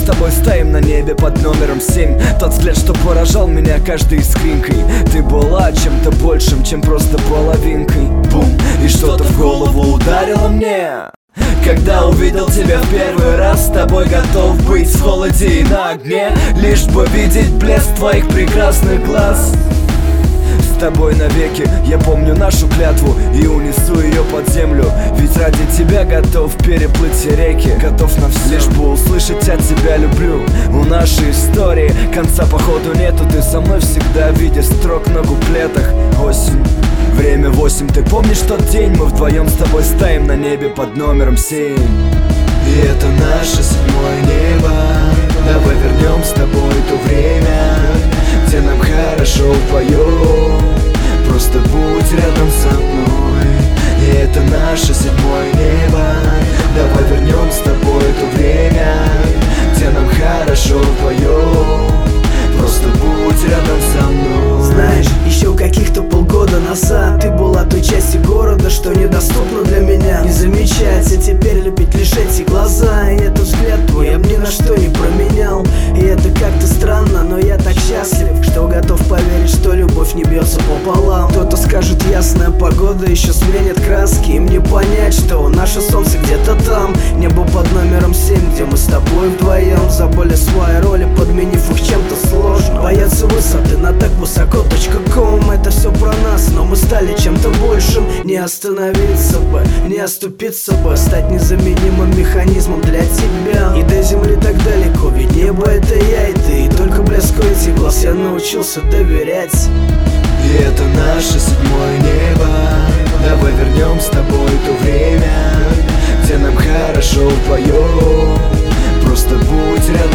тобой стоим на небе под номером 7. Тот взгляд, что поражал меня каждой искринкой. Ты была чем-то большим, чем просто половинкой. Бум, и что-то в голову ударило мне, когда увидел тебя в первый раз. С тобой готов быть в холоде и на огне, лишь бы видеть блеск твоих прекрасных глаз. С тобой навеки я помню нашу клятву и унесу ее под землю. Ведь ради тебя готов переплыть все реки, готов на все, лишь бы услышать от тебя люблю. У нашей истории конца походу нету. Ты со мной всегда видишь строк на куплетах. Осень, время 8. Ты помнишь тот день? Мы вдвоем с тобой стоим на небе под номером 7. И это наше седьмое небо. Давай вернем с тобой то время, где нам хорошо вдвоем. Просто будь рядом со мной. И это наше седьмое небо. Давай вернем с тобой то время, где нам хорошо вдвоем. Просто будь рядом со мной. Знаешь, еще каких-то полгода назад ты была той частью города, что недоступна для меня. Не замечать, а теперь любить лишь эти глаза. И этот взгляд твой я б ни на что не променял. И это как-то странно, но я так счастлив, что готов поверить, что любовь не бьется пополам. Кто-то скажет, ясная погода еще сменит краски, и мне понять, что наше солнце где-то там. Небо под номером 7, где мы с тобой вдвоем забыли свои роли, подменив их чем-то сложным. Бояться высоты на так высоко.com. Это все про нас, но мы стали чем-то большим. Не остановиться бы, не оступиться бы, стать незаменимым механизмом для тебя. И до земли так далеко, ведь небо это я и ты. И только блеску этих глаз я научился доверять. И это наше седьмое небо. Давай вернем с тобой то время, где нам хорошо вдвоем. Просто будь рядом